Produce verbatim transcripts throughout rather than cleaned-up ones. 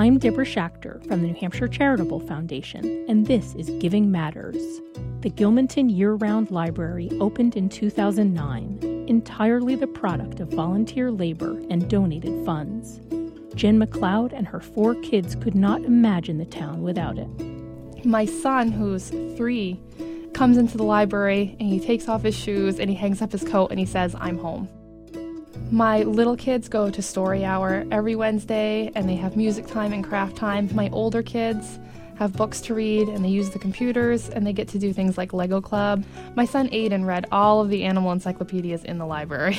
I'm Deborah Schachter from the New Hampshire Charitable Foundation, and this is Giving Matters. The Gilmanton Year-Round Library opened in two thousand nine, entirely the product of volunteer labor and donated funds. Jen McLeod and her four kids could not imagine the town without it. My son, who's three, comes into the library and he takes off his shoes and he hangs up his coat and he says, "I'm home." My little kids go to story hour every Wednesday and they have music time and craft time. My older kids have books to read and they use the computers and they get to do things like Lego Club. My son Aiden read all of the animal encyclopedias in the library.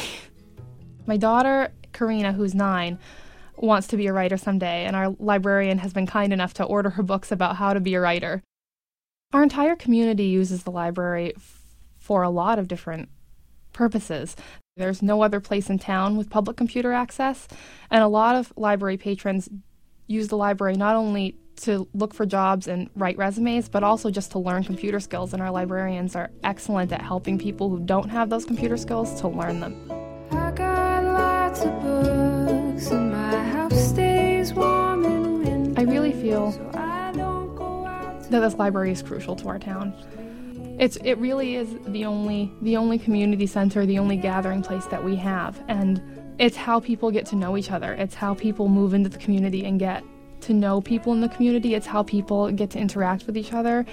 My daughter Karina, who's nine, wants to be a writer someday, and our librarian has been kind enough to order her books about how to be a writer. Our entire community uses the library f- for a lot of different purposes. There's no other place in town with public computer access, and a lot of library patrons use the library not only to look for jobs and write resumes, but also just to learn computer skills, and our librarians are excellent at helping people who don't have those computer skills to learn them. I got lots of books and my house stays warm in winter. I really feel So I don't go out that this library is crucial to our town. It's it really is the only the only community center, the only gathering place that we have, and it's how people get to know each other. It's how people move into the community and get to know people in the community. It's how people get to interact with each other.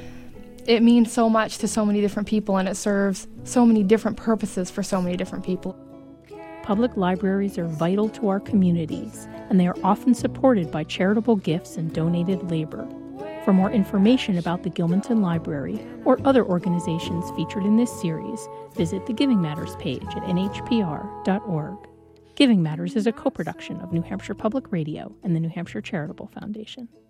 It means so much to so many different people, and it serves so many different purposes for so many different people. Public libraries are vital to our communities, and they are often supported by charitable gifts and donated labor. For more information about the Gilmanton Library or other organizations featured in this series, visit the Giving Matters page at N H P R dot org. Giving Matters is a co-production of New Hampshire Public Radio and the New Hampshire Charitable Foundation.